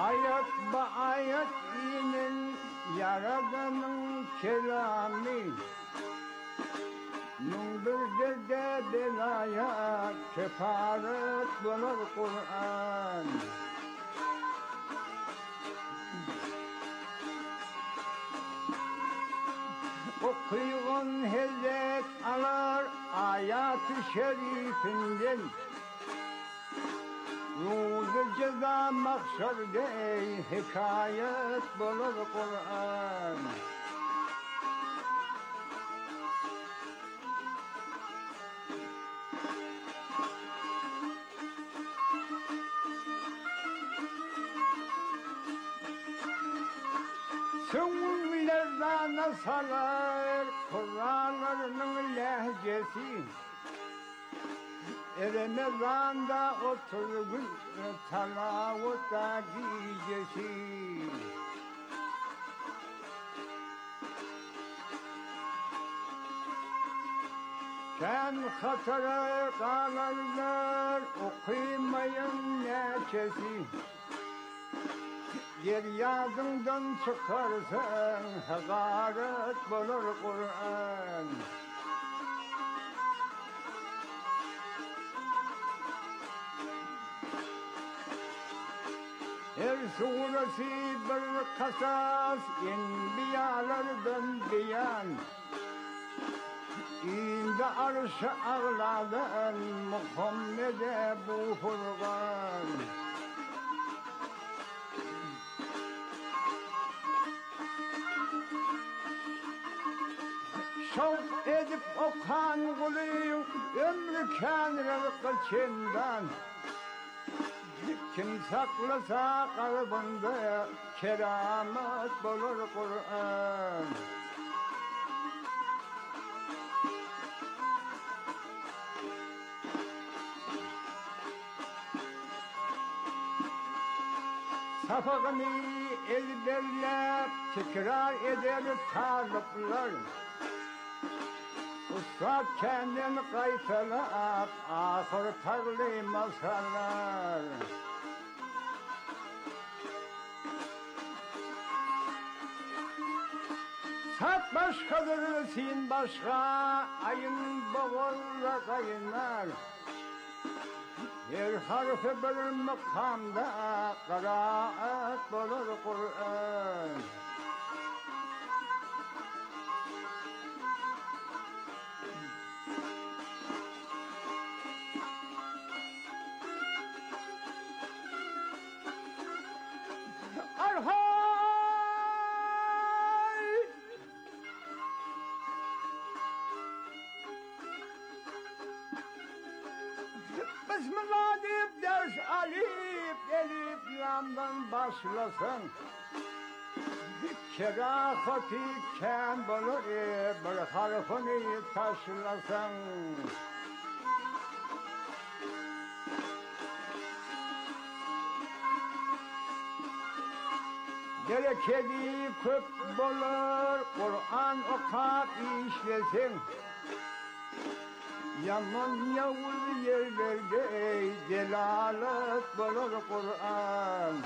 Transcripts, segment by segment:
Ayet ba ayet inin Yaradanın kelamı Nümbürdede belaya kefaret bulur Kur'an. Okuyun hizmet alır ayat-ı şerifinden. Ruzu ceza maksurde hikayet bulur Kur'an. Sünnilerden salar Kur'an'ın lehçesi. Ramazan'da 30 gün talavutta gecesi. Sen hatırı kalırlar okumayın neçesi. Deryadından çıkarsan hakaret bulur Kur'an. Her suresi bir kasas enbiyalardan beyan. İndi arş-ı ağladan Muhammed'e bu Furkan. Şevk edip okan kuluyum ömrü kânrı çindan. Kim saklasa kalbinde keramet bulur Kur'an. Safakını ezberlep tekrar eder talipler. Ustad kendini kaytalar ahır tarlı masallar. Sat başkadır sin başka ayın boğulda kaynar. Her harfi bir makamda kıraat bulur Kur'an. Bismillah deyip ders alip elif lamdan başlasın. Kerafati ken bulur bir harfini taşlasın. Gerekedi köp bulur Kur'an okap işlesin. Yaman yavuz yerlerde celalet bulur Kur'an.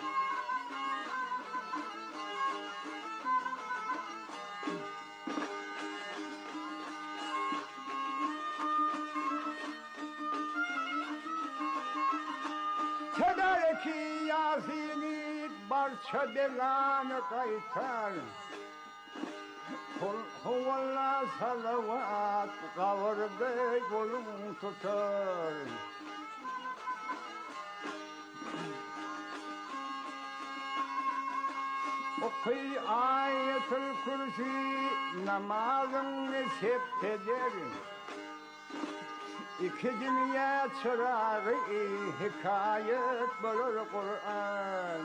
Tedariki Yasin'i barça belanı kaytar. Kul huvallah salavat kavurdu kolum tutar. Okuy ayet-ül kürsi namazını septeder. İki dünya çırağı hikayet bulur Kur'an.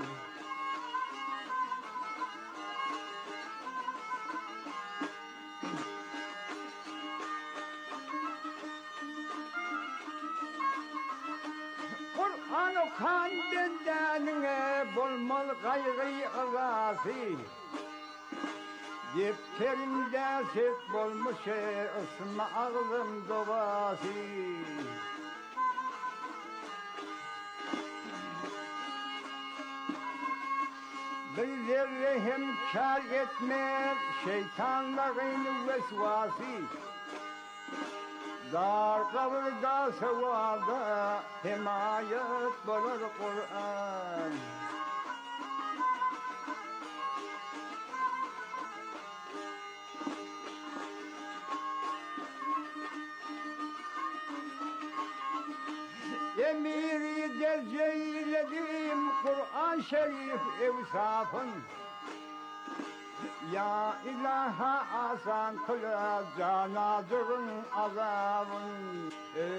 Kur'an okan bendenine bulmal gayrı ağası. Defterimde set bulmuş ısma ağlım doğası. bir zerrehim kar etmez şeytanların vesvası. Dar kavrda sevada himayet bulur Kur'an. Emiri derce eyledim Kur'an Şerif evsafın. Ya ilaha asan kıla canazırın azabın.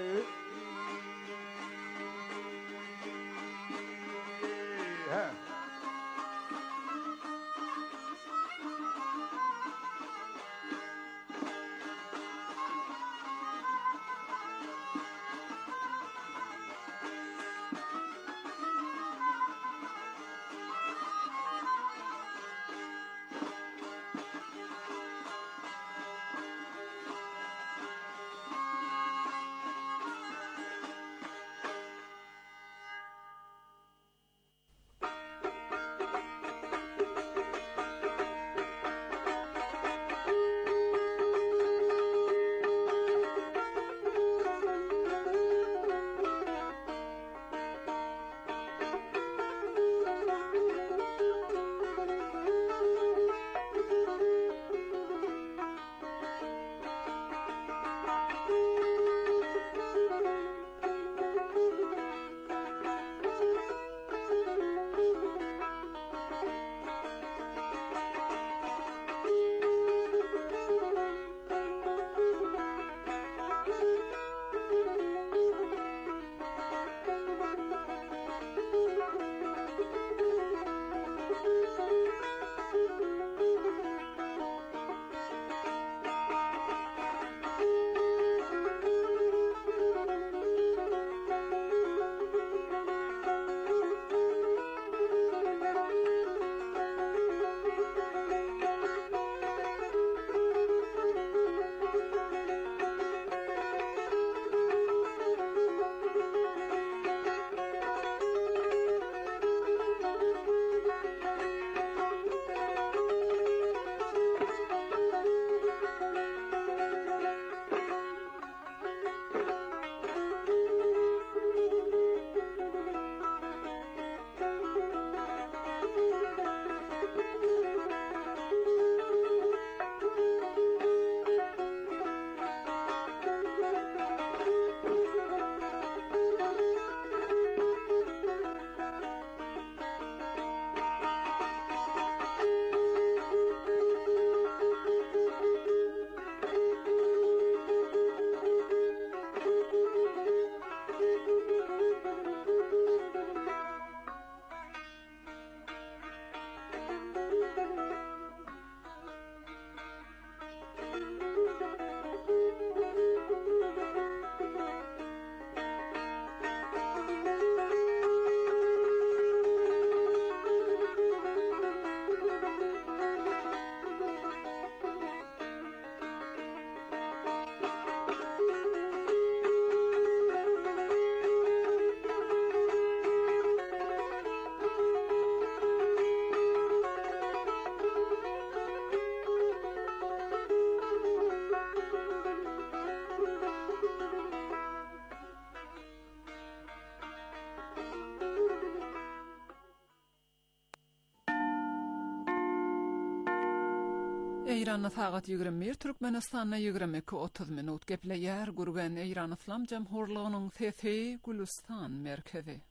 Eyranna faqat 21, Türkmenistanna 22-30 minut gepleýär gurgan Eyran Islam Jamhurlygynyň Fethi Gülistan merkezi.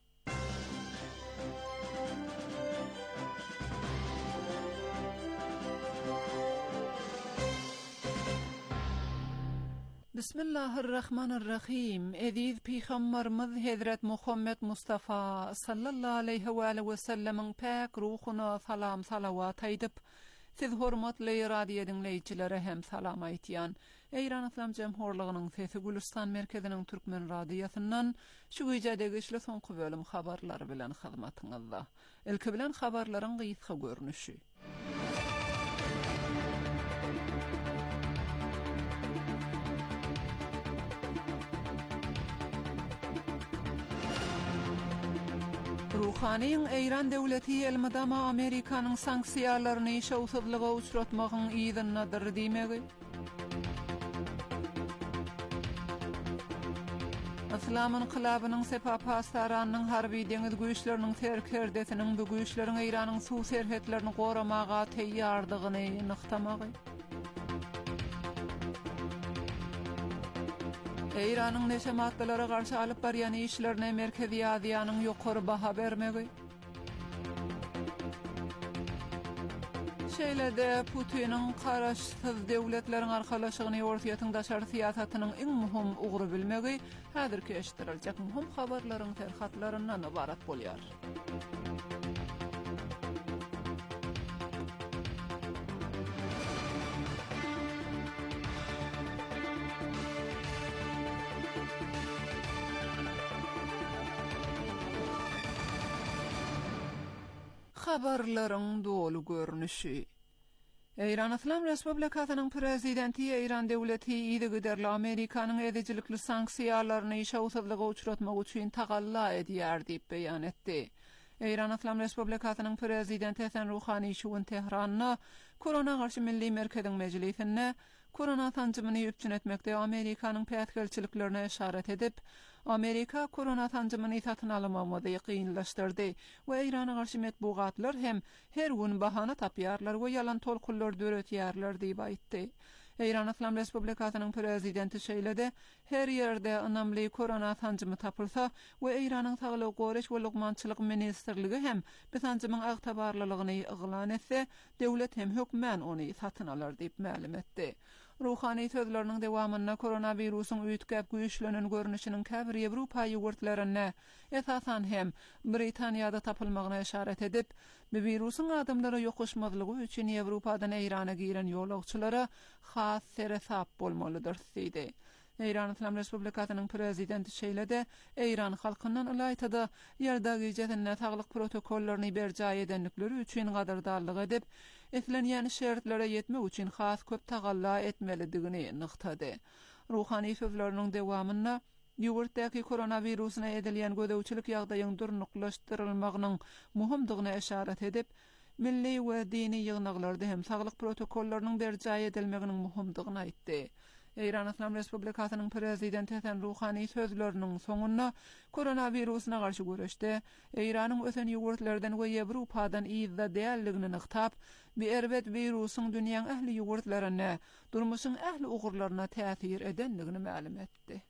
Bismillahirrahmanirrahim. Ediz Peygamberimiz Hazret Muhammed Mustafa sallallahu aleyhi ve sellemin pak ruhuna salam salavat aýdyp, siz hormatly radio dinleýiçilere hem salam aýtýan. Eyran Islam Jamhurlygynyň Fethi Gülistan merkeziniň türkmen radiosundan şu güýjede geçle soňky bölüm habarlary bilen hyzmatyňyzda. Ilki bilen habarlaryň gysga görnüşi. Ruhani'nin Eyran devleti elmadama Amerika'nın sanksiyalarını şovsuzluğa uçratmağın izinnadır demegi. İslam'ın qılabının sepapastaranyň harby deňiz güýçleriniň terkerdesiniň bu güýçleriň Eýranyň suw serhetlerini goramaga teýýardygyny nyktamagy. Eýranyň neçe maddelara garşy alyp barýan işlerine Merkezi Aziýanyň ýokary baha bermegi. Şeýlede Putiniň garaşsyz döwletleriň arkalaşygyny ortaýatyň daşary siýasatynyň iň muhim ugry bilmegi häzirki eşitdirilýek muhim habarlaryň terhatlaryndan ibarat bolýar. Habarlaryň dolu görnüşi. Eýran Islam Respublikasynyň prezidenti Eýran döwleti ýygy Amerikanyň edejilikli sanksiýalaryny şowsuzlyga uçratmak üçin tagalla edýär diýip beýan etdi. Eýran Islam Respublikasynyň prezidenti Hasan Ruhani şu Tehranyna korona garşy milli merkeziň mejlisinde korona tanjymyny üpçün etmekde Amerikanyň pätgelçiliklerine işaret edip, Amerika korona tanjymyny satyn almamady ýygynlaşdyrdy we Eýrana garşy metbugatlar hem her gün bahana tapýarlar we ýalan tolkullar döretýärler diýip aýtdy. Eýran Islam Respublikasynyň prezidenti şeýlede her ýerde önamli korona tanjymy tapylsa we Eýranyň Saglyk goraş we lugmançylyk ministrligi hem bu tanjymyň agtabarlylygyny ýyglan etse, döwlet hem hökmen ony satyn alar diýip ma'lum etdi. Ruhani sözlerinin dewamyna koronavirusyň üýtgäp güýçlenen görnüşiniň käbir Ýewropa ýurtlaryna, esasan hem Britaniýada tapylmagyna işaret edip, bu virusyň adamlara ýokuşmazlygy üçin Ýewropadan Eýrana giren ýolagçylara has seresap bolmalydyr diýdi. Eýran Islam Respublikasynyň prezidenti şeýlede Eýran halkyndan ulaýtada ýerdagy jethine saglyk protokollaryny berjaý edenlikleri üçin gadardarlyk edip, etlenýän şertlere ýetmek üçin has köp tagalla etmelidigini nyktady. Ruhani sözleriniň dewamyna ýurtdaky koronawirusyna edilýän gödäwçilik ýagdaýynyň durnuklaşdyrylmagynyň muhimdigine işaret edip, milli we dini ýygnaklarda hem saglyk protokollarynyň berjaý edilmeginiň muhimdigini aýtdy. Eýran Islam Respublikasynyň prezidenti Hasan Ruhani sözleriniň soňunda koronawirusyna garşy güreşde Eýranyň ösen ýurtlardan we Ýewropadan ýyzda dälligini nyktap, bu erbet wirusyň dünýäň ähli ýurtlaryna, durmuşyň ähli ugurlaryna täsir edenligini ma'lum etdi.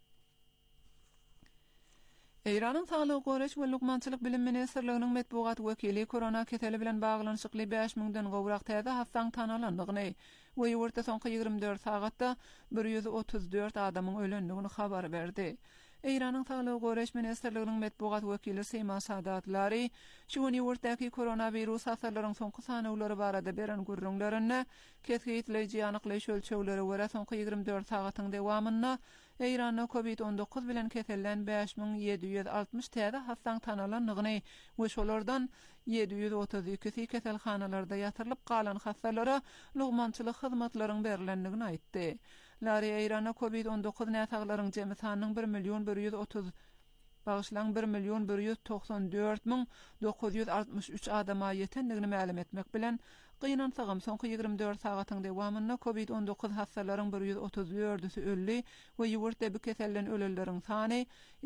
Eýranyň Saglyk goraş we lugmançylyk bilim ministrliginiň metbugat wekili korona keteli bilen baglanyşykly 5000-den gowrak täze hastaň tanalandygyny we ýurtda soňky 24 sagatda 134 adamyň ölendigini habar berdi. Eýranyň Saglyk goraş ministrliginiň metbugat wekili Sema Sadatlary şu ýurtdaky koronavirus hasarlaryň soňky sanawlary barada beren gürrüňlerini kesgitleýiji anyklyş ölçegleri we soňky 24 sagatyň dewamyna Eýranyň COVID-19 bilen kesellen 5760 täze hastaň tanalandygyny we şolardan 732 keselhanalarda ýatyrylyp galan hastalara lugmançylyk hyzmatlaryň berilendigini aýtdy. Lary Eýranyň COVID-19 näsaglaryň jemy sanynyň 1.194.963 adama ýetendigini ma'lum etmek bilen gynansagam soňky 24 sagatyň dewamyna COVID-19 hastalaryň 134-si ölli we ýurtda bu kesellen ölenleriň sany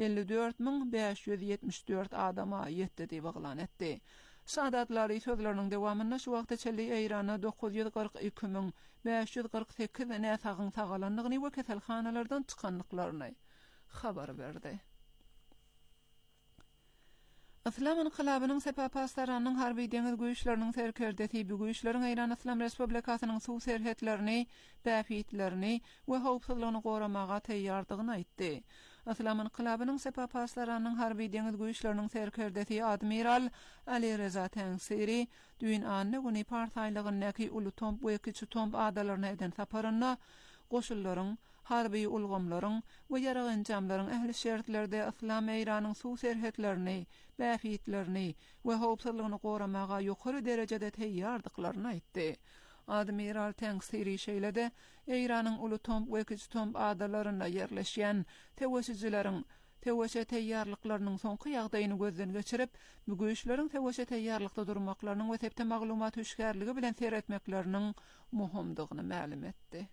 54.574 adama ýetdi diýip aglan etdi. Sadatlary sözleriniň dewamyna şu wagtda çelli Eýrana 942.548 näsagyň sagalandygyny we keselhanalardan çykanlyklaryny habar berdi. Islam inqilabynyň sepapastaranyň harby deňiz güýçleriniň serkerdesi bu güýçleriň Eýran Islam Respublikasynyň suw serhetlerini, bäfitlerini we howpsuzlygyny goramaga teýýardygyny aýtdy. Islam inqilabynyň sepapastaranyň harby deňiz güýçleriniň serkerdesi Admiral Ali Reza Tangsiri düýün anny güni partaýlygynyňky Ulutomp we Kiçitomp adalaryna eden saparyna goşullaryň, harby ulgamlaryň we ýarag enjamlaryň ähli şertlerde Islam Eýranyň suw serhetlerini, bäfitlerini we howpsuzlygyny goramaga ýokary derejede teýýardyklaryny aýtdy. Admiral Tangsiri şeýlede Eýranyň Ulutomp we Kiçitomp adalaryna ýerleşýän tewessüjleriň teweşe teýýarlyklarynyň soňky ýagdaýyny gözden geçirip, mügüýçleriň teweşe teýýarlykda durmaklarynyň we sepde maglumat üçgärligi bilen seretmekleriniň muhimdygyny ma'lum etdi.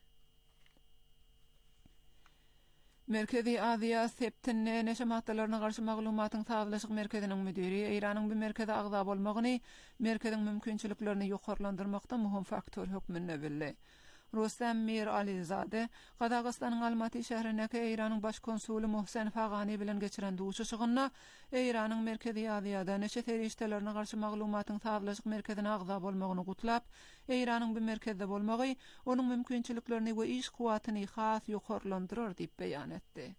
Merkezi Aziýa septinne neşamatlaryna garşy maglumatyň sazlaşyk merkeziniň müdiri Iranyň bir merkeze agza bolmagyny, merkeziň mümkinçiliklerini ýokarlandyrmakda muhim faktor hökmünde bildi. Rustam Mir Alizade, Qazaqstanyň Almaty şäherindäki Iranyň baş konsuly Mohsen Fagany bilen geçiren duşuşygyna Iranyň Merkezi Aziýada neçe terişdelerini garşy maglumatyň sazlaşyk merkezine agza bolmagyny gutlap, Iranyň bir merkezde bolmagy onuň mümkinçiliklerini we iş kuwatyny has ýokarlandyrar diýip beýan etdi.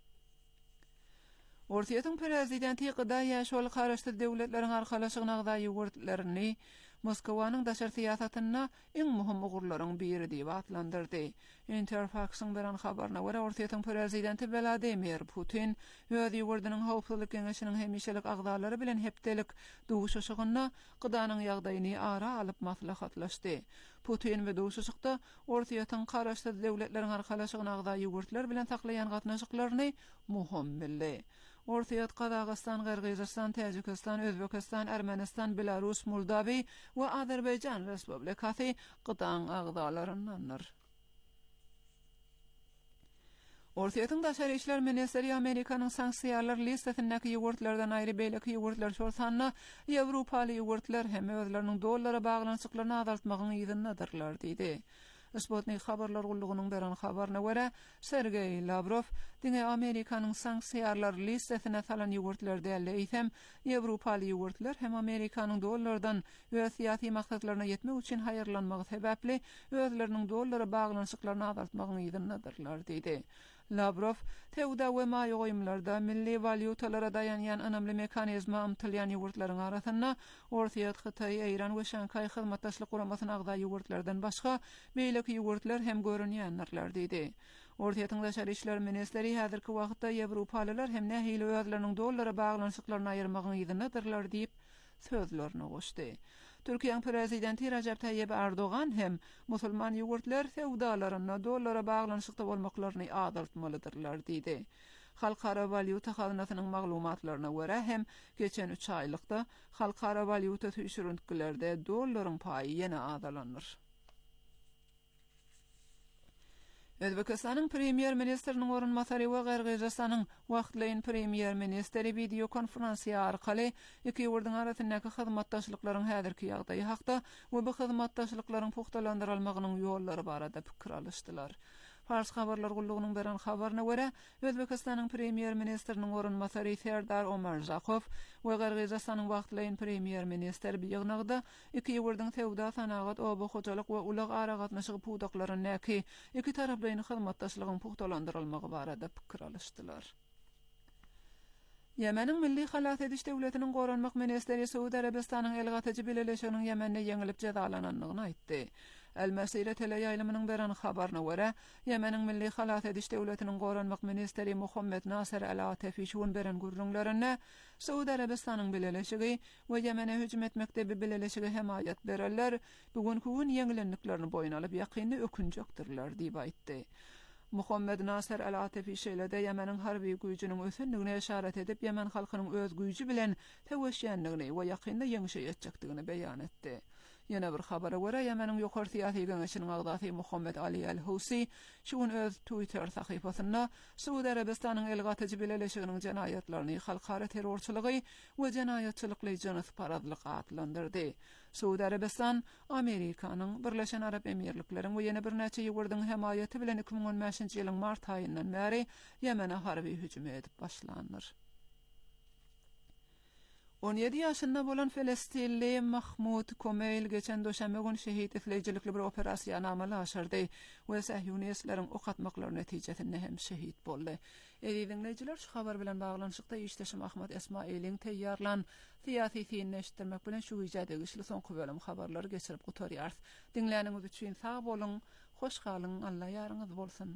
Ortiýatyň prezidenti Gyda ýaşoly garaşdy döwletleriň arkalaşygyna agza ýugurtlaryny Moskowanyň daşary siýasatyna iň muhim ugurlaryň biri diýip atlandyrdy. Interfax-yň beren habaryna görä Ortiýatyň prezidenti Vladimir Putin öz ýugurdynyň howpsuzlyk geňeşiniň hemişelik agzalary bilen hepdelik duşuşygyna Gydanyň ýagdaýyny ara alyp maslahatlaşdy. Putin we duşuşykda Ortiýatyň garaşdy döwletleriň arkalaşygyna agza ýugurtlar bilen saklaýan gatnaşyklaryny muhim bildi. Ortiýat Qazaqstan, Qırgızstan, Täjikistan, Özbekistan, Ermenistan, Belarus, Moldawy we Azerbaýjan Respublikasy Gydaň agzalaryndandyr. Ortiýatyň daşary işler ministeri Amerikanyň sanksiýalar listesindäki ýugurtlardan aýry beýleki ýugurtlar şolsanna Ýewropaly ýugurtlar hem özleriniň dollara baglanşyklaryny azaltmagyň ýygyndadyrlar diýdi. Sputnik habarlar gullugynyň beren habaryna görä, Sergey Lavrov diňe Amerikanyň sanksiýalar listesine salan ýugurtlar däli eýsem, Ýewropaly ýugurtlar hem Amerikanyň dollardan we syýasy maksadlaryna ýetmek üçin haýyrlanmagy sebäpli özleriniň dollara baglanşyklaryny azaltmagyň ýygyndadyrlar diýdi. Lavrov, tewda we maýy goýumlarda milli valyutalara dayanýan önemli mekanizma ymtylýan ýugurtlaryň arasynda Ortiýat, Hytaý, Iran we Şanghai hyzmatdaşlyk guramasyna agza ýugurtlardan başga beýleki ýugurtlar hem görünýänler diýdi. Ortiýatyň daşary işler ministeri häzirki wagtda Ýewropalylar hem nähili özleriniň dollara baglanşyklaryny aýyrmagyň ýygyndadyrlar diýip sözlerini goşdy. Türkiýanyň prezidenti Recep Tayyip Erdoğan hem musulman ýugurtlar sewdalaryna dollara baglanşykda bolmaklaryny azaltmalydyrlar diýdi. Halkara valyuta hazynasynyň maglumatlaryna görä hem geçen 3 aýlykda halkara valyuta tüýşürüntlerde dollaryň paýy ýene azalanýar. Özbekistanyň premier ministeriniň orunmasary we Qırgızstanyň wagtlaýyn premier ministeri video konferensiýa arkaly iki ýurduň arasyndaky hyzmatdaşlyklaryň häzirki ýagdaýy hakda we bu hyzmatdaşlyklaryň puhtalandyrylmagynyň ýollary barada pikir alışdylar. Fars habarlar gullugynyň beren habaryna görä, Özbekistanyň premier ministeriniň orunmasary Serdar Omarzakow we Qırgızstanyň wagtlaýyn premier ministeri ýygnagda iki ýurduň sewda sanagat, oba hojalyk we ulag ara gatnaşygy pudaklaryny näki iki taraplaryň hyzmatdaşlygyň puhtalandyrylmagy barada pikir alışdylar. Ýemeniň milli halat ediş döwletiniň goranmak ministeri Suudi Arabistanyň elgatyjy bileleşiginiň Ýemende ýeňilip jazalananlygyny aýtdy. El-Mesire teleýaýlymynyň beren habaryna görä, Ýemeniň milli halat ediş döwletiniň goranmak ministeri Muhammed Nasir Al-Atafi şuň beren gurrunlaryna Suudi Arabistanyň bileleşigi we Ýemene hüjüm etmekde bir bileleşigi hemaýat bererler, bugünkü gün ýeňilenliklerini boyun alyp ýakyndy ökünjekdirler diýip aýtdy. Muhammed Nasir Al-Atafi şeýlede Ýemeniň harby güýjüniň ösenligine işaret edip Ýemen halkynyň öz güýji bilen teweşýänligini we ýakynda ýeňişejekdigini beýan etdi. Ýene bir habara görä Ýemeniň ýokary syýasy geňeşiniň agdasy Muhammed Ali Al-Husi şuň öz Twitter sahypasynda Suudi Arabistanyň elgatyjy bileleşiginiň jenaýatlaryny halkara terrorçylygy we jenaýatçylykly jynys paradlyk adlandyrdy. Suudi Arabistan, Amerikanyň, Birleşen Arap Emirlikleriň we ýene bir näçe ýugurdyň hemaýaty bilen 2015-nji ýylyň mart aýyndan bäri Ýemene harby hüjüm edip başlanýar. 17 ýaşynda bolan Filistinli Mahmud Komeyl geçen döşeme gün şehit etleýijilikli bir operasiýa amaly aşyrdy we Sahyuniýetçileriň ok atmaklary netijesinde hem şehit boldy. Dinleyijiler, şu habar bilen baglanşykda işleşim Ahmet Esmailiň teýýarlan syýasy synneşdirmek bilen şu ýerde güçli soňky bölüm habarlary geçirip gutarýar. Dinläniňiz üçin sag bolun, hoş galyň, Allah ýaryňyz bolsun.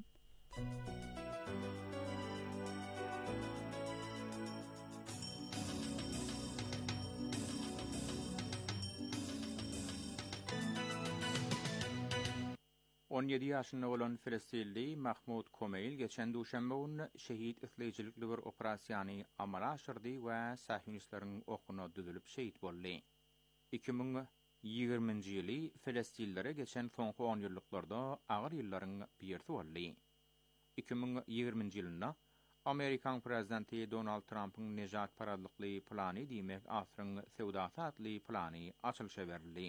17 ýaşynda bolan Filistinli Mahmud Komeyl geçen duşanbe günü şehit isleýijilikli bir operasiýany amala aşyrdy we Sahyonistlaryň okuny düzülip şehit boldy. 2020-nji ýyly Filistinlilere geçen soňky 10 ýyllyklarda agyr ýyllaryň birisi boldy. 2020-nji ýylynda Amerikan prezidenti Donald Trump'ın nejat paradlykly plany diýmek asyryň sewdasy atly plany açylşa berildi.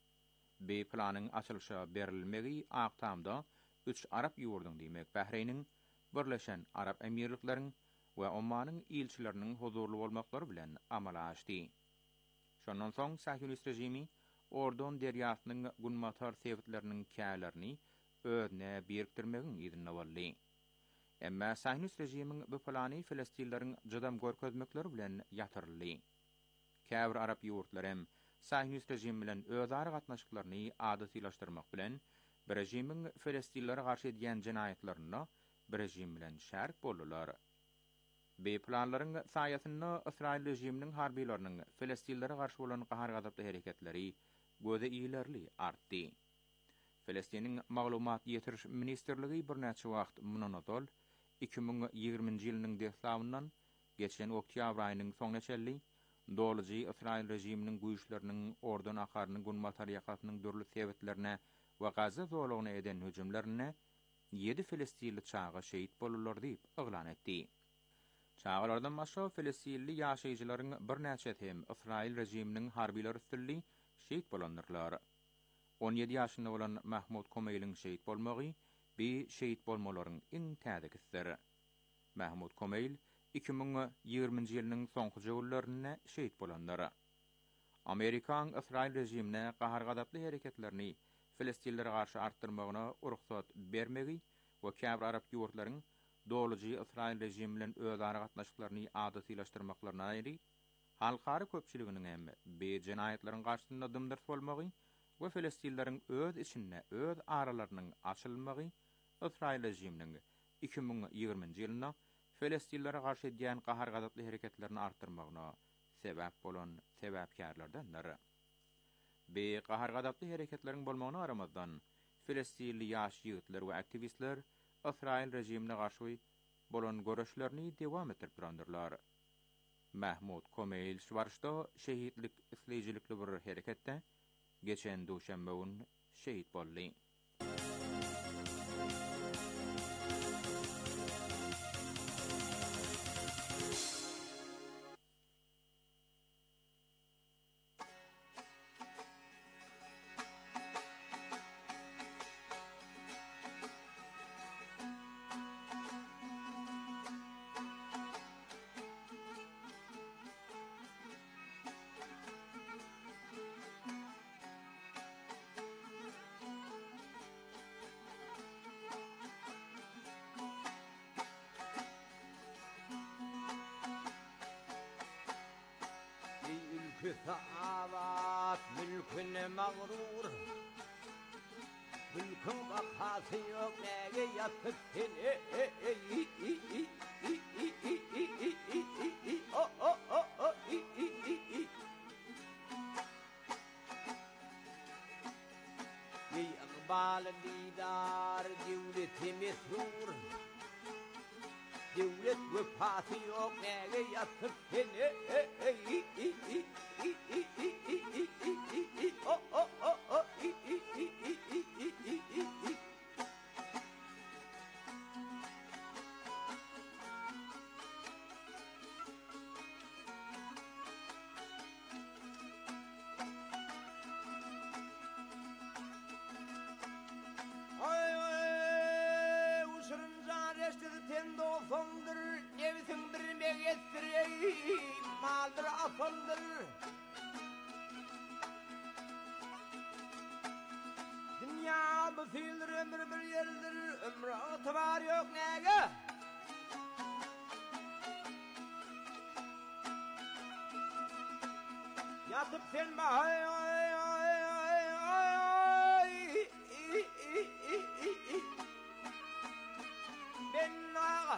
Bu planyň açylşa berilmegi Aktamda 3 Arap ýurduň diýmek Bahreýniň, Birleşen Arap Emirlikleriň we Omanyň ilçileriniň huzurly bolmaklary bilen amala açdy. Şondan soň Sahyonist rejimi Ordon derýasynyň gunmatar sebitleriniň kälerini özüne birikdirmegiň ýerine boldy. Emma Sahyonist rejimiň bu plany Filistinlilerin jydam görkezmekleri bilen ýatyrly. Käbir Arap ýurtlarym Sahyonist rejim bilen özara gatnaşyklaryny adatylaşdyrmak bilen bir rejimiň Filistinlilere garşy edýän jinayetlerini bir rejim bilen şärik boldular. Bu planlaryň saýasyny Israil rejiminiň harbiýlarynyň Filistinlilere garşy bolan gahar gadaply hereketleri göze ilerli artdy. Filistiniň maglumat ýetiriş ministrligi bir näçe wagt munanatol 2020-nji ýylynyň deklawyndan geçen oktyabr aýynyň soň neçelli doluji Israil rejiminiň güýçleriniň ordan akarynyň gunmatar ýakatynyň dürli sebitlerine we Gaza zowlugyna eden hüjümlerine 7 Filistinli çağa şehit bolurlar diýip eglan etdi. Çağalardan başga Filistinli ýaşaýjylaryň bir näçe hem Israil rejiminiň harbiýleri üstünli şehit bolanlarlar. 17 ýaşynda bolan Mahmud Komeyliň şehit bolmagy bir şehit bolmalaryň iň täzekisleri. Mahmud Komeyl 2020-nji ýylynyň soňky jowlaryna şehit bolanlara. Amerikan Israil rejimine gahar gadaply hereketlerini Filistinlilere garşy artdyrmagyna ruhsat bermegi we käbir Arap ýurtlaryň doluji Israil rejimi bilen özara gatnaşyklaryny adatylaşdyrmaklaryna aýry, halkary köpçüliginiň hem bu jinayetleriň garşysynda dymdyrs bolmagy we Filistinlileriň öz içinde öz aralarynyň açylmagy Israil rejiminiň 2020-nji ýylynda Filistinlilere garşy edýän gahar gadaply hereketlerini artdyrmagyna sebäp bolan sebäpkärlerdendir. Bu gahar gadaply hereketleriň bolmagyna garamazdan Filistinli ýaş ýigitler we aktivistler Israil rejimine garşy bolan görüşlerini dewam etdirip durandyrlar. Mahmud Komeyl şwarşda şehitlik isleýijilikli bir hereketde geçen duşanbe günü şehit boldy. Küsavat mülküne mağrur Mülkün bakası yok neye yatıp seni İkbal didar devleti mesrur Devlet vefası yok neye yatıp seni maldır afındır dünya bu fiildir ömür bir yerdir ömrü itibar yok nege yatıp sen bahay ben ağa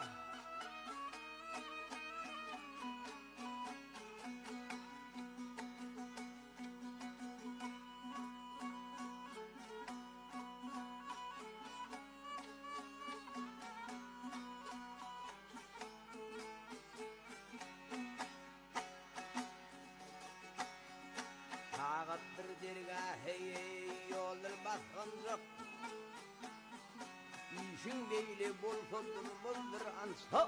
işin beyle bolsodurmazdır ansa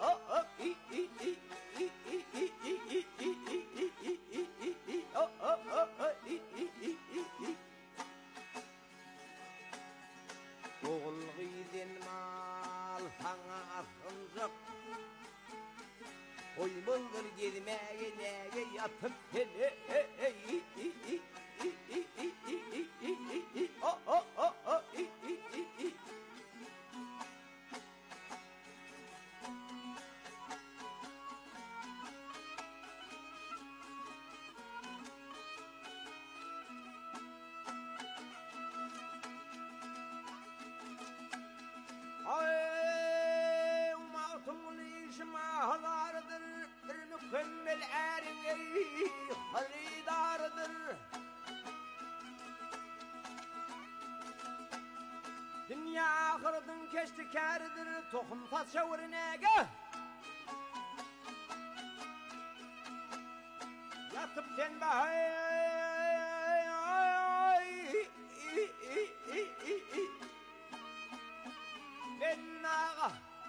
oğul giden mal sana asıncak oy buldur gidmeye nege yatıp hele ay umatumul işma hadardır bir mükemmel erin halidardır dünya ahırdım keşti kâridir tohum tasavvurunege yatıp sen ben ağa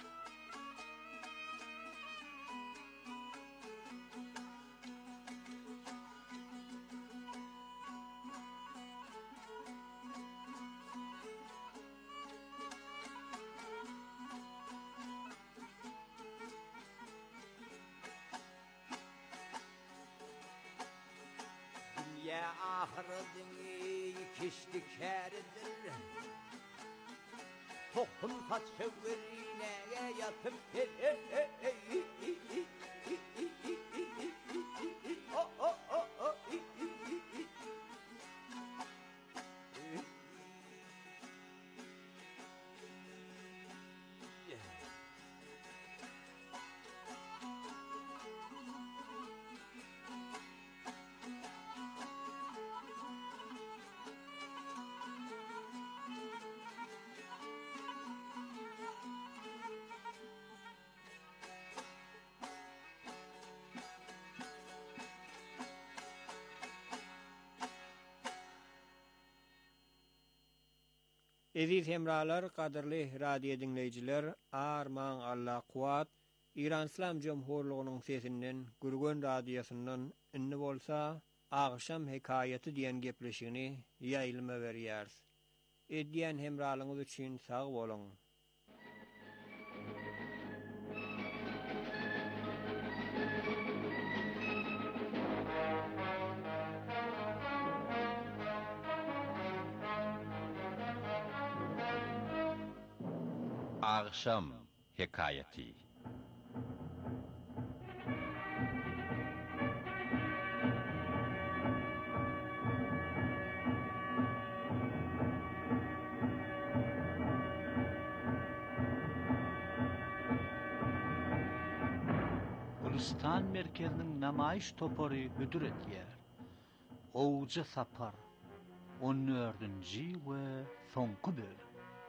dünya ahırdım keşti kâridir tohum tasavvurine yatıp Eziz hemralar, kadırlı radio dinleyiciler, arman Allah kuat, İran İslam Cumhurluğu'nun sesinden, Gürgün Radyosu'ndan inni bolsa, akşam hikayeti diyen gepleşini yayılma veriyar. Ediyen hemralığınız için sağ olun. Akşam hikayeti. Gulistan merkezinin namayiş toporu hüdür etýär. Owja sapar 14-nji we soňky bölüm.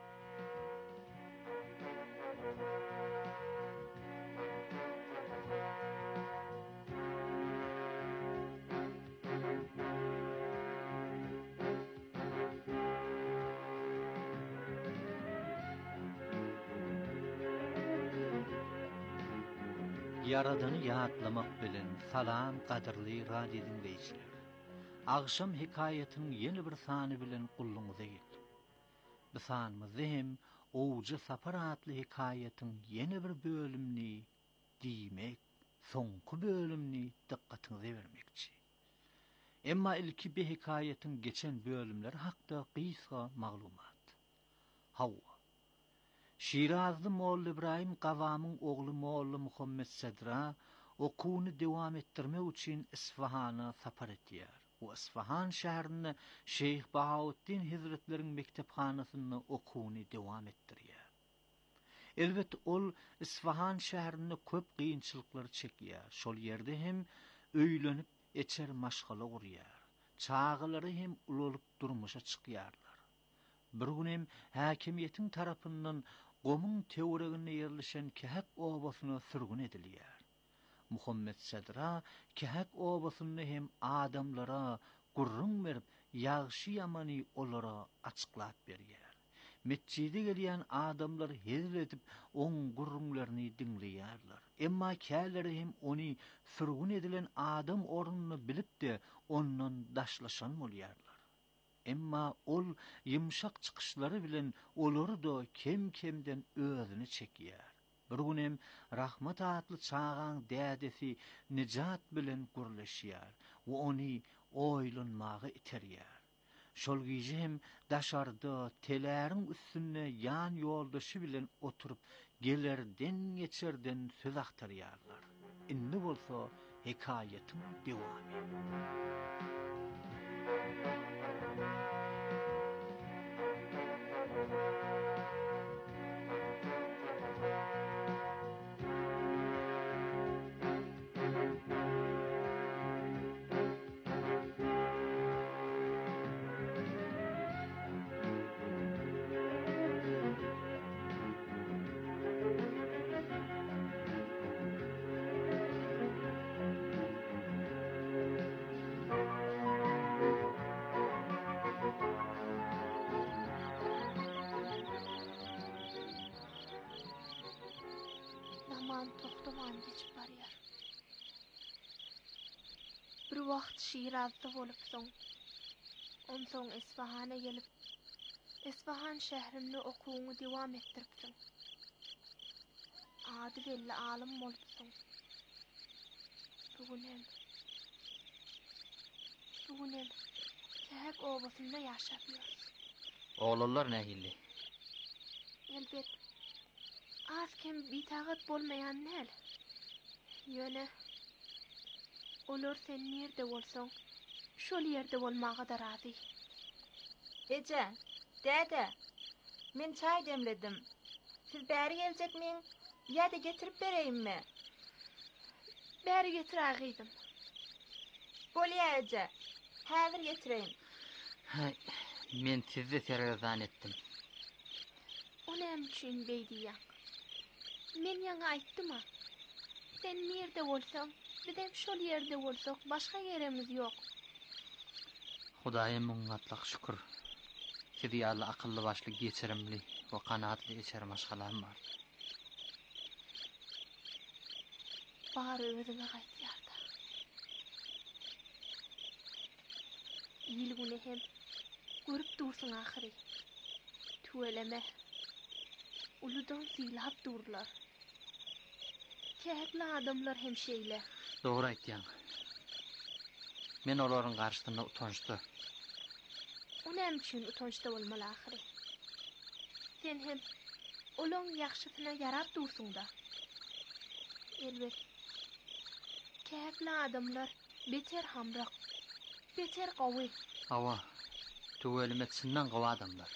Yaradanı ýatlamak bilen salam kadyrly radio dinleýijiler. Akşam hikayetinin yeni bir sany bilen gulluňyza geldik. Bu sanymyzda hem Owja sapar adly hikayetin yeni bir bölümini diýmek, soňky bölümini dikkatiňize bermekçi. Emma ilki bir hikayetin geçen bölümleri hakda gysga maglumat. Hawwa Şirazlı Molla İbrahim Qavam'ın oğlu Molla Muhammed Sedra okuwuny dewam etdirmek üçin Isfahana sapar etýär. O Isfahan şäherinde Şeyh Bahauddin Hizretleriň mektephanasyny okuwuny dewam etdirýär. Elbet ol Isfahan şäherinde köp kynçylyklar çekýär. Şol ýerde hem öýlenip eçer maşgala gurýar. Çağılary hem ululup durmuşa çykýarlar. Bir gün hem häkimiýetiň tarapyndan gomun teoregine yerleşen Kehek obasyna sürgün edilýär. Muhammed Sedra Kehek obasyny hem adamlara gurrun berip ýagşy ýamany olara açyklap berýär. Meçhide gelýän adamlar hezir edip oň gurrunlaryny dinleýärler. Emma käleri hem ony sürgün edilen adam ornuny bilip de ondan daşlaşan bolýarlar. Emma ol yumşak çıkışları bilen olary da kem-kemden özüni çekýär. Bir günem rahmat atly çağan dädesi Nijat bilen gurleşýär we ony oýlanmagy iterýär. Şol gije hem daşarda telerin üstüne yan yoldaşı bilen oturup gelerden geçerden söz aktarýarlar. Indi bolsa hikayetin dewamy. Zaman toxtaman geçip barýar. Bir wagt Şirazda bolupsyň. Onsoň Esfahana gelip Esfahan şäherinde okuwyny dewam etdiripsiň. Ady belli alim bolupsyň. Bugünem Kähek obasynda ýaşapýar. Oğlanlar nähili? Elbet az kim bitagat bolmayan näl. Ýöne olar sen nerede bolsaň, şol ýerde bolmaga da razy. Ece, dede, men çay demledim. Siz bäri geljekmiň, ýa-da getirip bereyimmi? Bäri getir agydım. Bolýa Ece, häzir getireyim. Men sizi sergezan etdim. O näme üçin beýdiýär? Men ýa-da aýtdyma. Sen nerede bolsaň, biz hem şol ýerde bolsak, başga ýerimiz ýok. Hudaýym muňatlyk şükür. Sizi ýaly akylly başly geçirimli we kanatly içerim aşgalarym bar. Bari özüňe gaýtýarda. Ýylgyny hem görüp dursun ahyry. Tueleme. Uludan silahap durlar. Kähekli adamlar hem şeýle. Dogry aýtýaň. Men olaryň garşysynda utançdy. O näme üçin utançda bolmaly ahyry? Sen hem olaň ýagşysyna ýarap dursun da. Elbet. Kähekli adamlar beter hamrak, beter gawy. Awa, tuwelmetçinden gawa adamlar.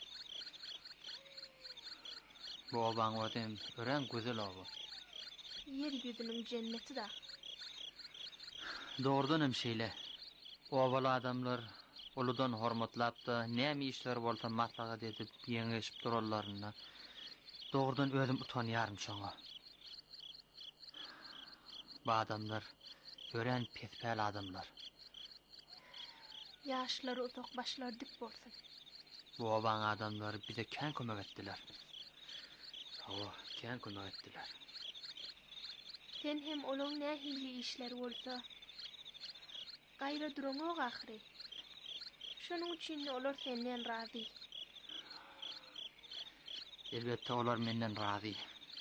Bu obaň ödem ören gözel obu. Yer ýüzüniň jenneti da. Doğrudan hem şeýle. Obaly adamlar uludan hormatlap da näme işler bolsa maslahat edip ýeňeşip durarlaryna doğrudan özüm utanýarym şoňa. Bu adamlar ören pespäl adamlar. Ýaşlary uzak, başlary dik bolsun. Bu obaň adamlar bize kän kömek etdiler. Kän kömek etdiler. Sen hem olaň nähili işleri bolsa, gaýra duramok ahyry. Şonuň üçin olar senden razy. Elbette olar menden razy.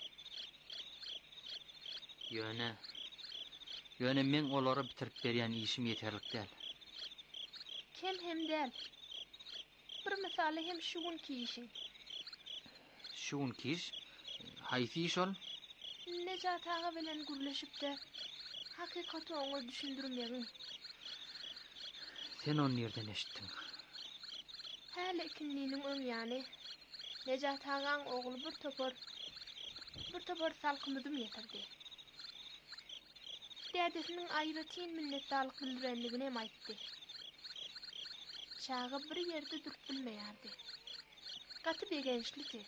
Ýöne men olary bitirip berýän işim ýeterlik däl. Kem hem däl. Bir misaly hem şugunki işin. Şugunki iş? Haýsy iş ol? Nejat ağa bilen gurleşip de hakykaty oňa düşündirmegiň. Sen onu nereden eşittin? Häle ikinliğinin öňýany. Nejat ağaň ogly bir topar salkymyzym ýetirdi. Dädesiniň aýratyn minnetdarlyk bildirenligini hem aýtdy. Çağı bir ýerde durup bilmeýärdi. Gaty begençliki.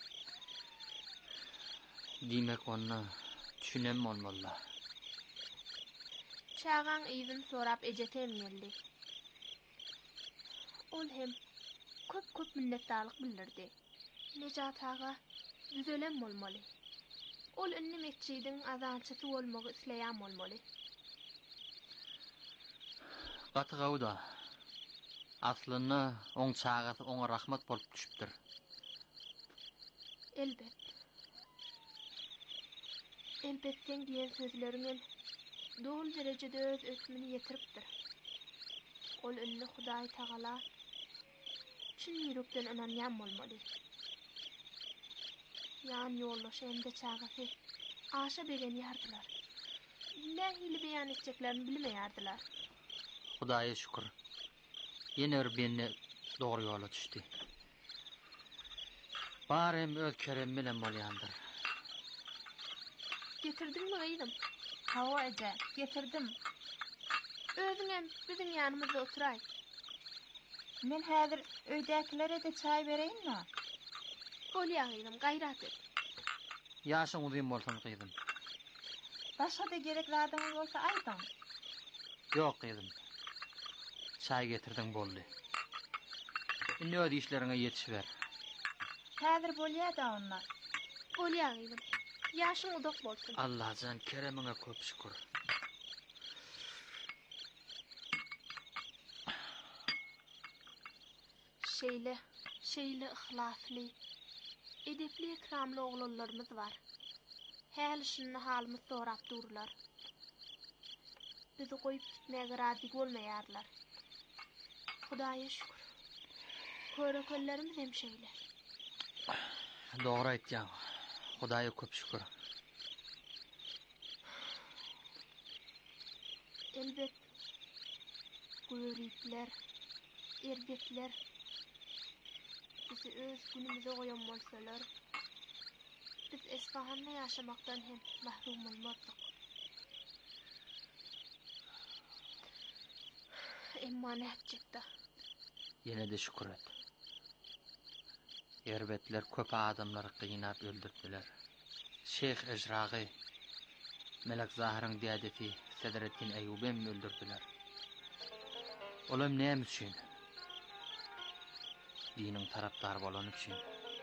Diýmek onu düşünem bolmaly. Çağaň iýdim sorap ejetem geldi. Ol hem köp minnetdarlyk bildirdi. Necat ağa düzelem bolmaly. Ol inni meçidin azançysy bolmagy isleýän bolmaly. Gaty gawda. Aslyny oň çagasy oňa rahmat bolup düşüpdir. Elbet. Elbet sen diýen sözleriňem dol derejede öz ötmini ýetiripdir. Ol inni Hudaý Tagala çyn ýürekden inanýan bolmaly. Yan ýoldaş ende çagasy aşa begen ýardylar. Nähili beýan etjeklerini bilmeýärdiler. Hudaýa şükür. Ýene bir beni dogry ýola düşdi. Barem öz kerem bilen bolýandyr. Getirdiňmi gaýdym? Hawa eje, getirdim. Özüňem biziň ýanymyzda oturaý. Men häzir öýdäkilere de çay bereyinmi? Bolýa gaýdym, gaýrat et. Ýaşyň uzun bolsun gyzym. Başga da gerek zadyňyz bolsa aýdyň. Ýok gyzym. Çay getirdiň boldy. Indi öz işleriňe ýetişber. Häzir bolýa-da onlar. Bolýa gaýdym. Ýaşyň udak bolsun. Allah'tan keremine köp şükür. Şeýle ihlasly, edepli ikramly oglanlarymyz bar. Häl şunu halymyz sorap durlar. Bizi goýup gitmäge razy bolmaýarlar. Hudaýa şükür. Körekellerimiz hem şeýle. Dogry aýtýaň. Hudaýa köp şükür. Elbet gururipler, ergetler bizi öz günümüze goýan bolsalar, biz Esfahanda ýaşamakdan hem mahrum bolmadyk. Emma näçekde? Ýene de şükür et. Erbetler köp adamlary gynap öldürdiler. Şeyh Ejragy, Melek Zahiryň diýadeti Sedrettin Eyyubem öldürdiler. Olam näme üçin? Diniň tarapdary bolan üçin.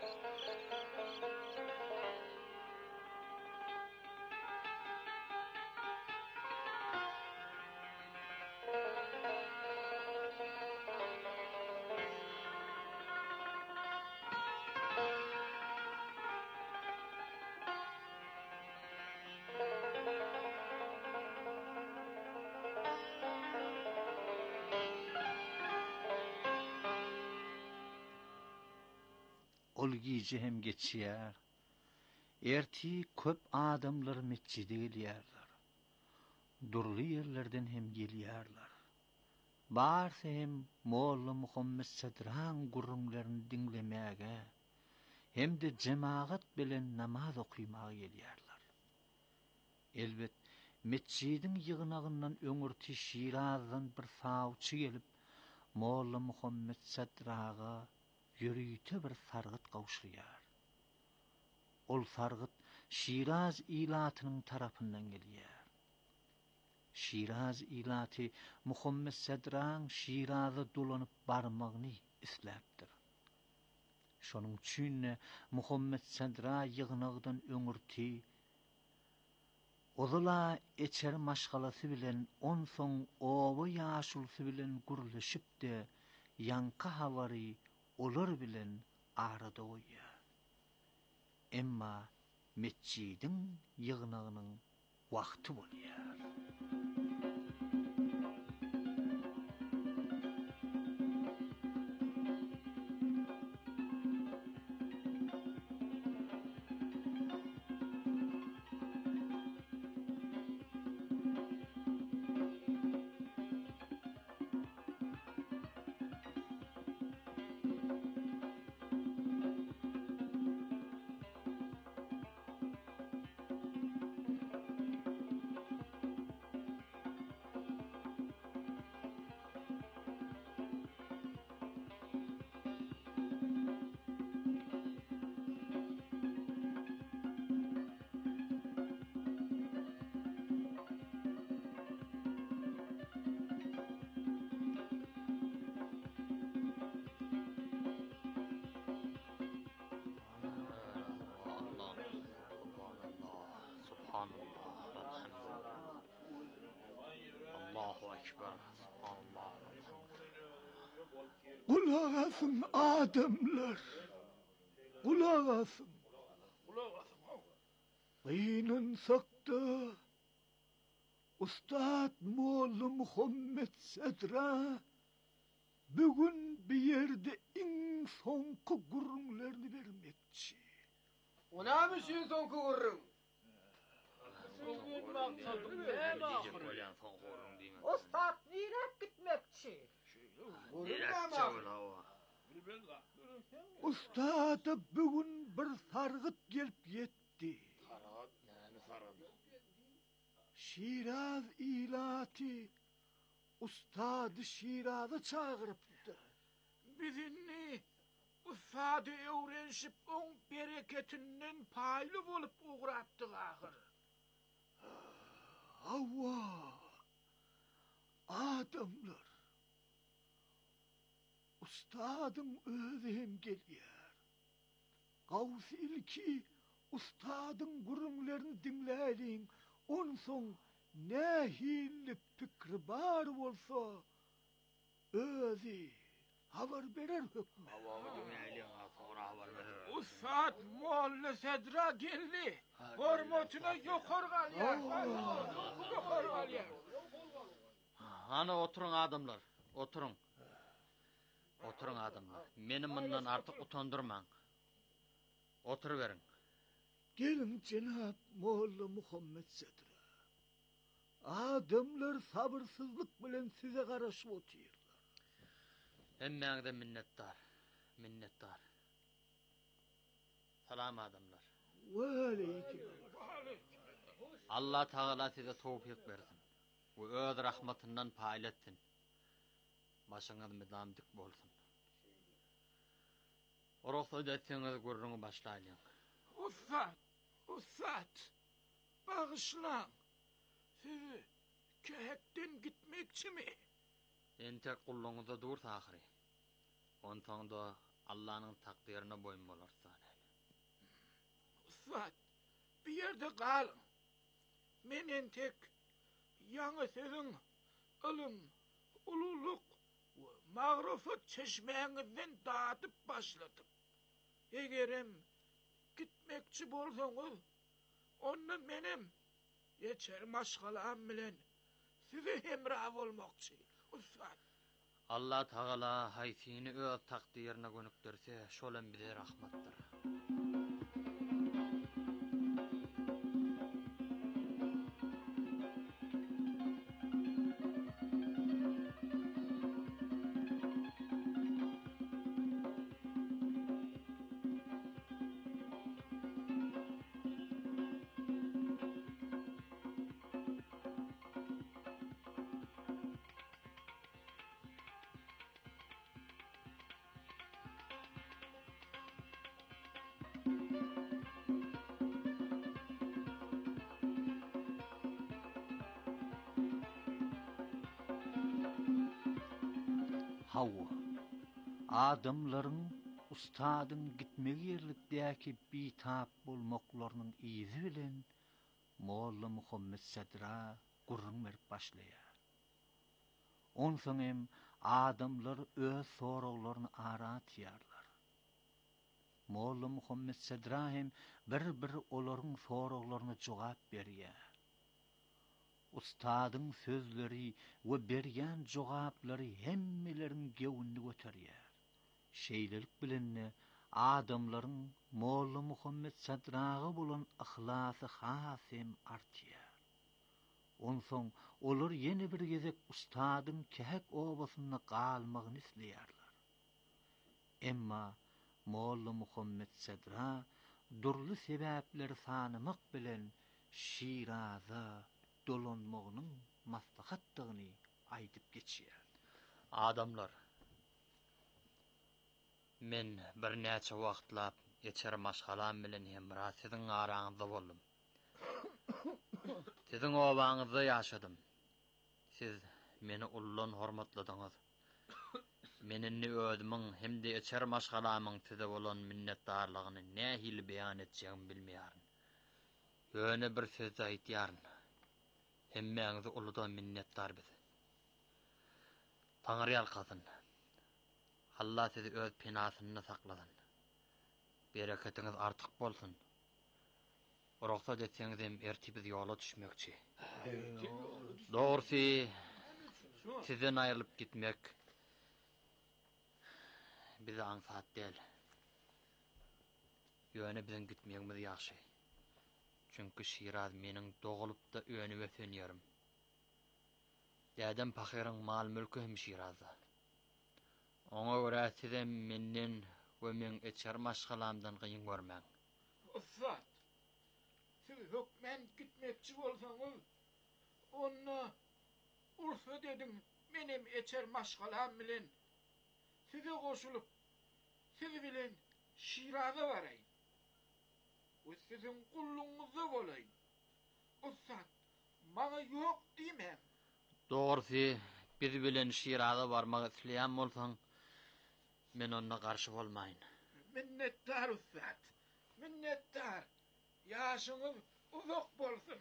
Ol giýje hem geçýär. Erti köp adamlar meçhide gelýärler. Durly ýerlerden hem gelýärler. Barsa hem Molla Muhammed Sedran gurrunlaryny dinlemäge hem de jemaat bilen namaz okuymaga gelýärler. Elbet meçhidin ýygnagyndan öňürti Şirazdan bir sawçy gelip Molla Muhammed Sedraga yürüyte bir sargıt kavuşuyar. Ol sargıt Şiraz ilatynyň tarapyndan gelýär. Şiraz ilaty Muhammed Sedran Şiraza dolanyp barmagyny isläpdir. Şonuň üçin Muhammed Sedra ýygnagdan öňürti ozala eçer maşgalasy bilen on soň owa ýaşulsy bilen gurulşyp de ýanka hawary olar bilen arada goýýar. Emma meçhidin ýygnagynyň wagty bolýar. ekber. Kulak asın adamlar. Kulak asın. Kıyının sakta Ustad Molla Muhammed Sedra bugün bir yerde en sonku gurrunlarını vermekçi. Ona mı sen sonku gurrun? Sizin maksadın ne mahırı? Ustad nirek gitmekçi. Ustada bugün bir sargıt gelip yetti. Şiraz ilati Ustadı Şiraz'a çağırıptı. Bizinni ustadı öğrenşip on bereketinden paylı bolup uğrattık ahır. Hava adamlar Ustadın özü hem geliyor. Gavs ilki ustadın gurunlarını dinleyin. On son ne hilli fikri var olsa özü haber verer hükmü. Ustad Molla Sedra geldi. Hormatına yukarı kalıyor. Yukarı kalıyor. Ana oturun adamlar, oturun. Oturun adamlar. Meni bundan artık utandırman. Oturuverin. Gelin Cenab Molla Muhammed Sedra. Adamlar sabırsızlık bilen size karışıp otuyorlar. Emmağda minnettar. Minnettar. Salam adamlar. Ve aleyküm. Allah Teala size tevfik versin. Ve öz rahmetinden payletsin. Başınız midamdik bolsun. Orası etseniz gurrunu başlayın. Ustad, bağışlan. Sizi kehekten gitmekçi mi? Ente kulluğunuza dur ahiri. Ondan da Allah'ın takdirine boyun bolarsan. Ustad, bir yerde kalın. Menen tek yanı sizin ilim, ululuk ve mağrufet çeşmeğinizden dağıtıp başladım. Egerim gitmekçi bolsanız, onunla benim geçer maşgalam bilen size hemrah olmakçı. Ustad. Allah Teala haysini öz takdirine gönükdürse şolan bize rahmettir. Havva, adamların ustadın gitmegi yerlikdäki bitap bolmaklarynyň izi bilen Molla Muhammed Sedra gurrun berip başlaýar. Onsoň hem adamlar öz soraglaryny aratyarlar. Molla Muhammed Sedra hem bir olaryň soraglaryna jogap berýär. Ustadın sözleri ve bergen jogaplary hemmelerin gewünni göterýär. Şeýlelik bilen adamlaryň Molla Muhammed Sedraga bolan ihlasy hasem artýar. Onsoň olar ýene bir gezek ustadın kehek obasyna galmagyny isleýärler. Emma Molla Muhammed Sedra durly sebäpleri sanymak bilen Şiraza dolanmagynyň maslahatdygyny aýdyp geçýär. Adamlar, men bir näçe wagtlap geçer maşgalam bilen hemra siziň araňyzda boldum. Siziň obaňyzda ýaşadym. Siz meni ullan hormatladyňyz. Menini ödümiň hem de geçer maşgalamyň size bolan minnetdarlygyny nähil beýan etjegim bilmeýärin. Ýöne bir söz aýtýaryn. Hemmeňizi uludan minnetdar biz. Taňryal kadın. Allah sizi öz pinasyna saklasın. Bereketiniz artyk bolsun. Ruhsat etseňiz hem ertibiz ýola düşmekçi. Dogrusu sizden aýrylyp gitmek bize ansat değil. Ýöne bilen gitmegimiz ýaxşy. Çünkü Şiraz meniň dogulup da öňe wefenýärem. Dädem pahyryň mal mülki hem Şirazda. Oňa görä sizem menden we men eçer maşgalamdan gyň görmäň. Ussat. Siz hökmen gitmekçi bolsaňyz, onna urfa dedin menem eçer maşgalam bilen size goşulyp siz bilen Şiraza baraýyn. O sizin kulluňyzda bolaýyn. Ussat, maňa ýok diýmem. Dogrusu biz bilen Şiraza barmak isleýän bolsaň men onda garşy bolmaýyn. Minnettar ussat. Minnettar. Ýaşyňyz uzak bolsun.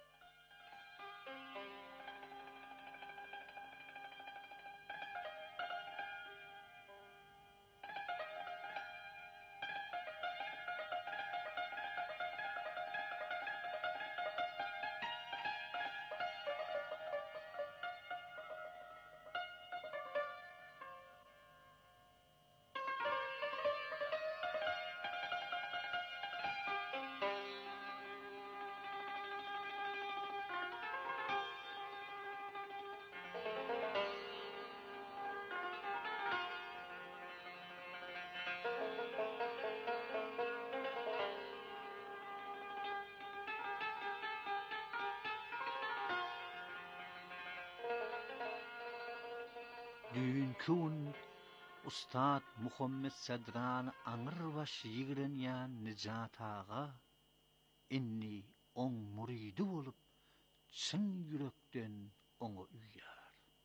Dünkü gün Ustad Muhammed Sadran Anırbaş ýigrenýän Nijat ağa inni oň muridi bolup çyn ýürekden oňa üýýär.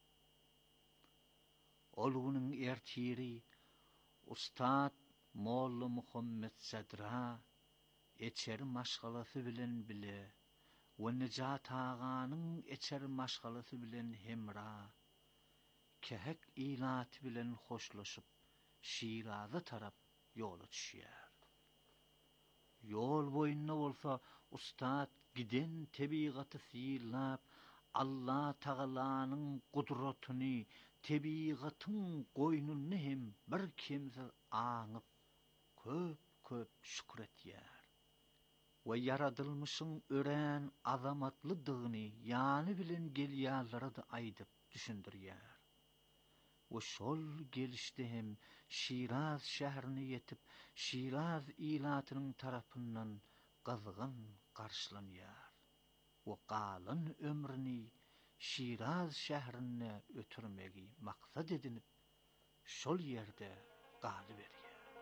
Ol güniň ertiri Ustad Molla Muhammed Sadra eçer maşgalasy bilen bile we Nijat aganyň eçer maşgalasy bilen hemra kehek ilaty bilen hoşlaşyp Şiraza tarap ýola düşýär. Ýol boýunda bolsa Ustad giden tebigaty sylap Allah Taalanyň gudratyny, tebigatyň goýnuny hem bir kimse aňyp köp şükür etýär. We yaradylmyşyň ören azamatlydygyny ýany bilen gelýärleri da aýdyp düşündirýär. O şol gelişde hem Şiraz şäherine yetip Şiraz ilatynyň tarapyndan gazgyn garşylanýar. O galan ömrüni Şiraz şäherine ötürmegi maksat edinip şol ýerde galy berýär.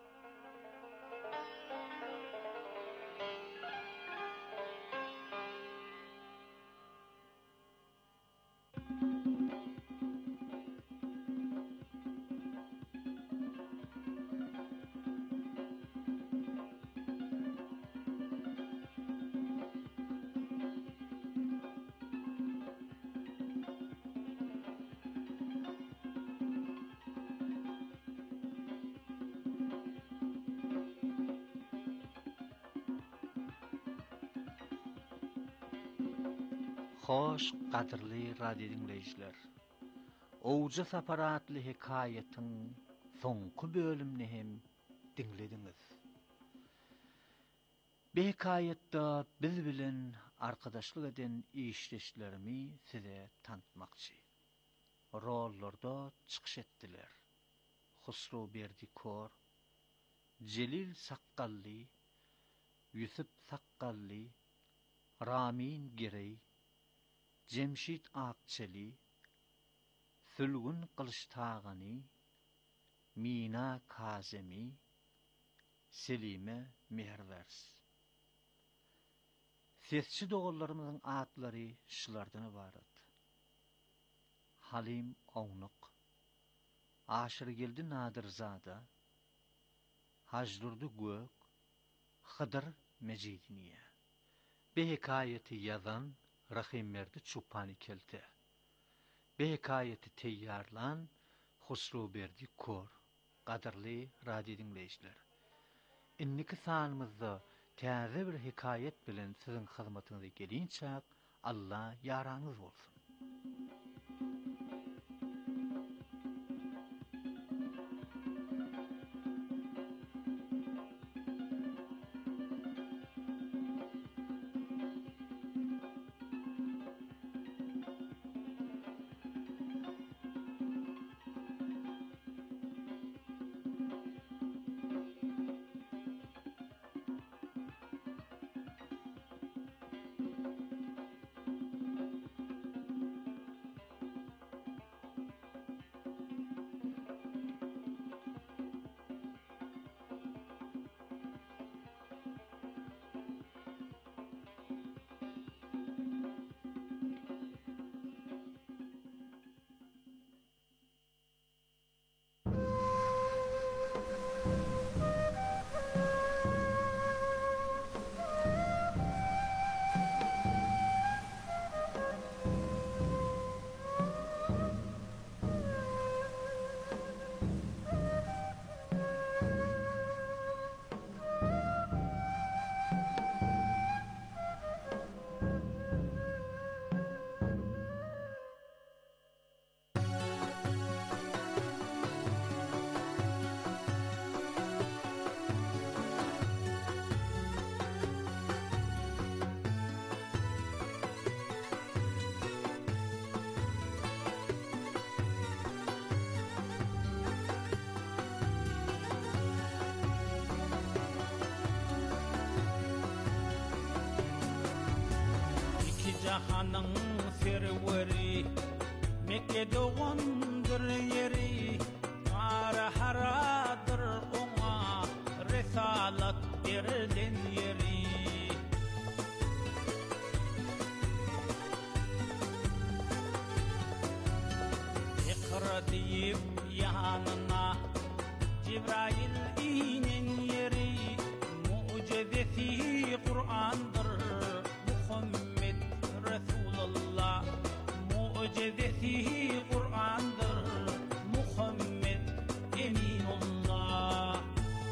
Hoş gadyrly radio dinleýijiler. Owja saparatly hekaýatyň soňky bölümini hem dinlediňiz. Bu hekaýatda biz bilen arkadaşlyk eden işleşlerimi size tanıtmakçy. Rollarda çykyş etdiler. Husru Berdikor, Celil Sakkalli, Yusuf Sakkalli, Ramin Girey, Cemşit Akçeli, Sülgün Kılıçtağani, Mina Kazemi, Selime Mehervers. Sesçi doğullarımızın adları şulardan ibaret. Halim Ownuk, Aşırgeldi Nadirzada, Hacdurdu Gök, Hıdır Mecidiniye. Bu hekayeti yazan Rahimmerdi Çupani Kelte. Bu hekayeti teyyarlan Husruberdi kor, qadirli radio dinleyijiler. Inniki sanymyzda täze bir hikayet bilen siziň hyzmatyňyza gelinçäk, Allah ýaranyz bolsun. Cahanın serweri Mekke doğandır yeri Ara haradır ona Risalat verilen yeri İkra deyip yanına Cibrail inen yeri Mucizesi Kur'an'dır Resulullah mucizesi Kur'an'dır Muhammed eminullah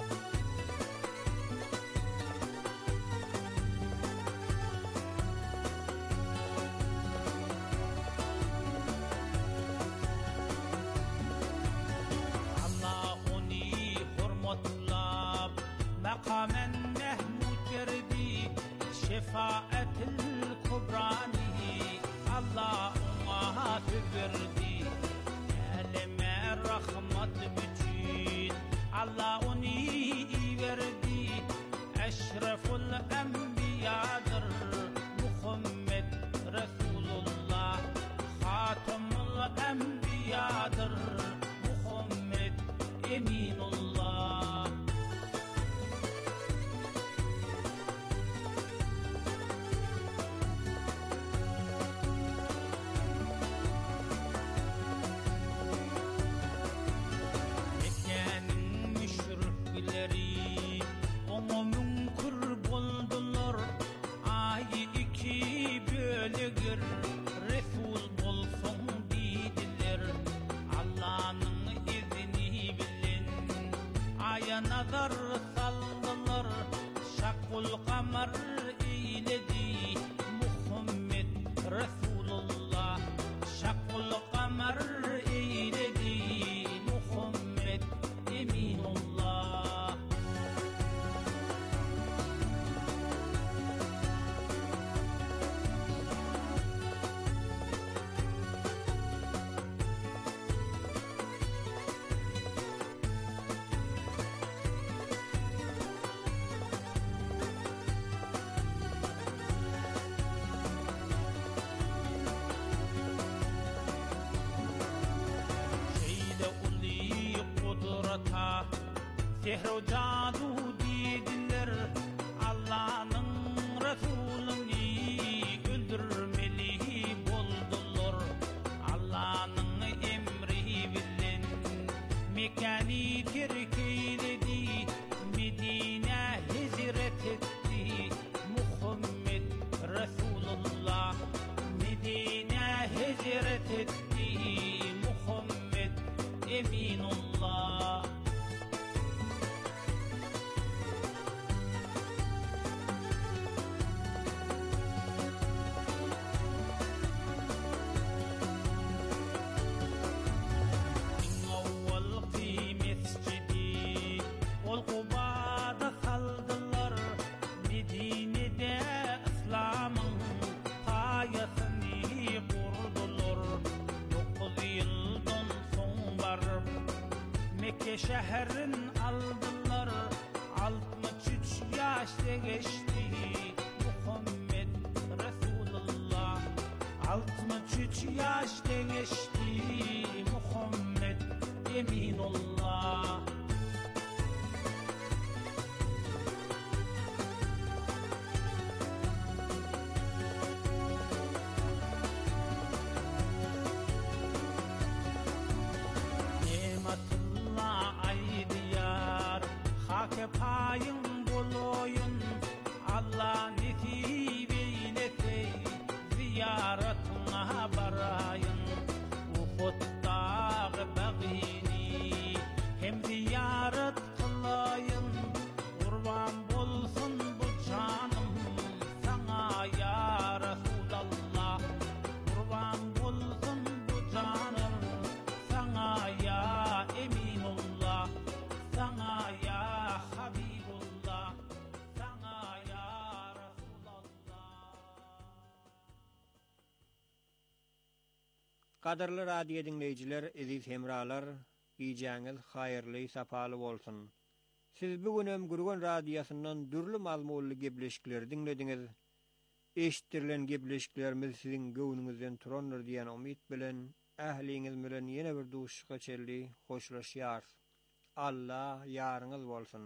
Allah onu hurmatlab makamen Mehmud verdi şefaatil kubrani Allah ona verdi elime rahmet bütün Allah onu verdi eşreful enbiyadır Muhammed Resulullah hatamul enbiyadır Muhammed eminullah Resul bolsun dediler Allah'ın izni bilen aya nazar saldılar şakul kamar eyledi Muhammed Resulullah şakul kamar eyledi Muhammed eminullah Sehro cadu dediler Allah'ın Resulüni öldürmeli boldular Allah'ın emri bilen Mekani terk eyledi Medine hicret etti Muhammed Resulullah Medine hicret etti Muhammed eminullah. Şehrin aldılar 63 yaşta geçti Muhammed Resulullah 63 yaşta geçti Muhammed eminullah. Payın boloyun Allah nasip eylese ziyaretine barayın Uhud dağı bagini hem ziyaret kılayın kurban bolsun bu canım sana ya Resulallah kurban bolsun bu canım sana ya eminullah sana ya Habibullah, sana ya Resulallah. Qadarly radio dinleyijiler, aziz hemralar, giýjäňiz haýyrly, sapaly bolsun. Siz bugünem Gurgun radiosundan dürli mazmunly gepleşikler dinlediňiz. Eşitdirilen gepleşiklerimiz sizin göwnüňizden turandyr diýen umyt bilen ähliňiz bilen ýene bir duşuşga çelli hoşlaşýar. Allah ýaryňyz bolsun.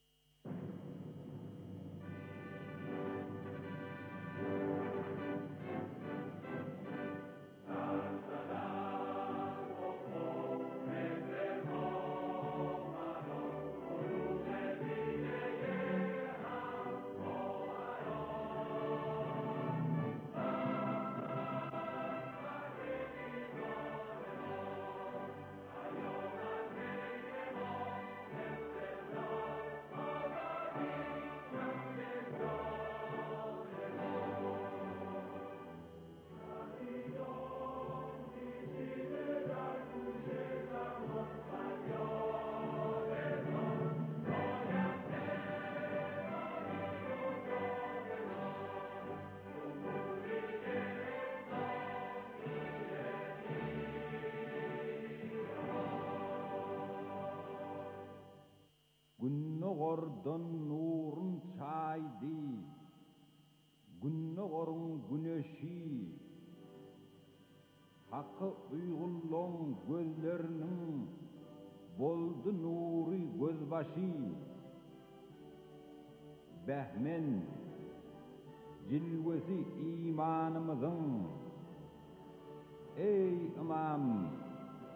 Günnogordan nurun çaydi, günnogorun güneşi, hakkı uygullan gözlerinin boldu nuri gözbaşı, behmen cilvesi imanımızın, ey imam,